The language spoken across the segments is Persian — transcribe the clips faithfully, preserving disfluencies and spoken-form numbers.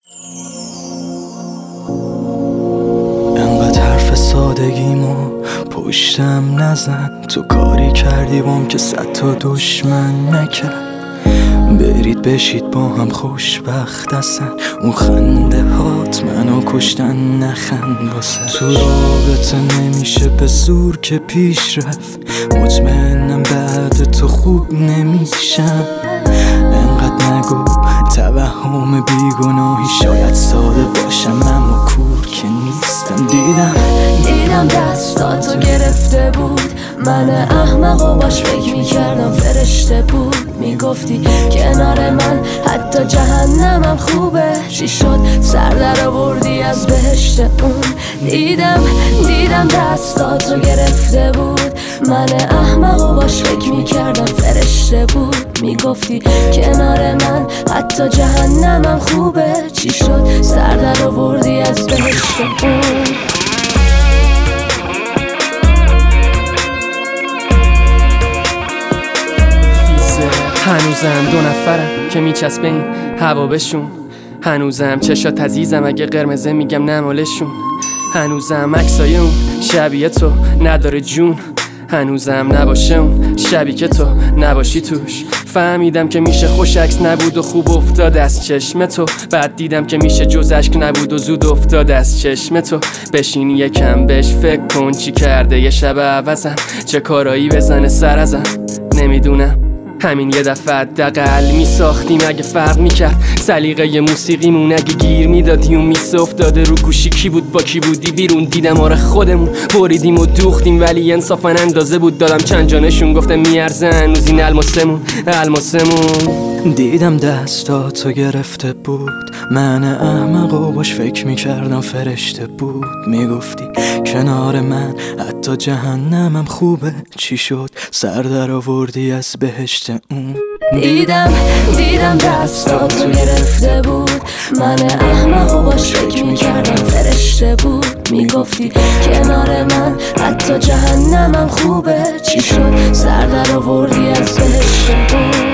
انقدر حرف سادگیمو پشتم نزن، تو کاری کردی بام که صد تا دشمن نکرد. برید بشید با هم خوشبخت هستن، اون خنده هات منو کشتن، نخند واسه. تو رابطه نمیشه به زور که پیش رفت، مطمئنم بعد تو خوب نمیشم. انقدر نگو توهم بیگناهی، شاید ساده باشم اما کور که نیستم. دیدم دیدم دستاتو گرفته بود، من احمق و باش فکر میکردم فرشته بود. میگفتی کنار من حتی جهنمم خوبه، چی شد سر در آوردی از بهشت اون. دیدم دیدم دستاتو گرفته بود، من احمق و باش فکر میکردم فرشته بود. میگفتی کنار من حتی جهنمم خوبه، چی شد سر در آوردی از بهشت اون. هنوزم دو نفرم که میچسبه این هوا بشون، هنوزم چشات عزیزم اگه قرمزه میگم نمالشون، هنوزم عکسای اون شبیه تو نداره جون، هنوزم نباشه اون شبی که تو نباشی توش. فهمیدم که میشه خوش عکس نبود و خوب افتاد از چشم تو، بعد دیدم که میشه جز عشق نبود و زود افتاد از چشم تو. بشین یکم بهش فکر کن چی کرده یه شب عوضم، چه کارایی بزنه سر ازم نمیدونم. همین یه دفعه حداقل میساختیم اگه فرق میکرد سلیقه موسیقیمون، اگه گیر میدادی اون میسه افتاده رو گوشی کی بود با کی بودی بیرون. دیدم آره خودمون بریدیم و دوختیم، ولی انصافا اندازه بود دادم چند جانشون، گفتم میارزه هنوز این الماسمون الماسمون. دیدم دستاتو گرفته بود، من احمق و باش فکر میکردم فرشته بود. میگفتی کنار من حتی جهنمم خوبه، چی شد سر در آوردی از بهشت اون. دیدم دیدم دستاتو گرفته بود، من احمق و باش فکر میکردم فرشته بود. میگفتی کنار من حتی جهنمم خوبه، چی شد سر در آوردی از بهشت اون.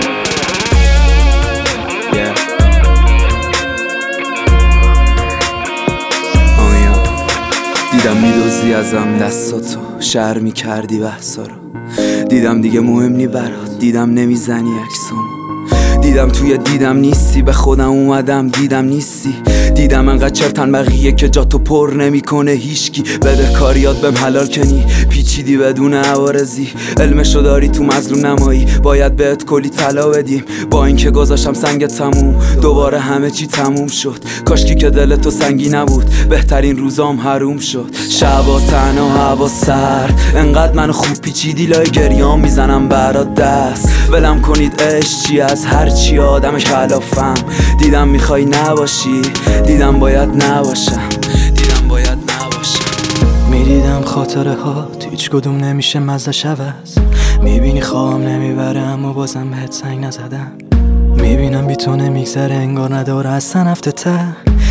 دیدم میدوزی ازم دستاتو، شر میکردی بحثا رو. دیدم دیگه مهم نی برات، دیدم نمیزنی عکسامو. دیدم توی دیدم نیستی، به خودم اومدم دیدم نیستی. دیدم انقدر چرتن بقیه که جاتو پر نمیکنه هیچکی. بده کاریات بهم حلال کنی، پیچیدی بدون عوارضی. علمشو داری تو مظلوم نمایی، باید بهت کلی طلا بدیم. با اینکه گذاشتم سنگ تموم، دوباره همه چی تموم شد. کاشکی که دلتو سنگی نبود، بهترین روزام حروم شد. شبا تنها هوا سرد، انقدر منو خوب پیچیدی لای گریام میزنم برات دست. ولم کنید عشق چی از هر چی آدمش خلافم. دیدم میخوای نباشی، دیدم باید نباشم، دیدم باید نباشم. میدیدم خاطره هات هیچ کدوم نمیشه مزه‌ش عوض. میبینی خوام نمیبرم و بازم بهت سنگ نزدم. میبینم بی تو نمیگذره انگار نداره اصلا هفته ته.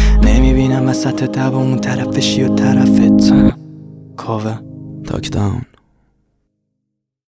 نمیبینم وسط دبا اون طرف بشی و طرف تم. کاوه تاک داون.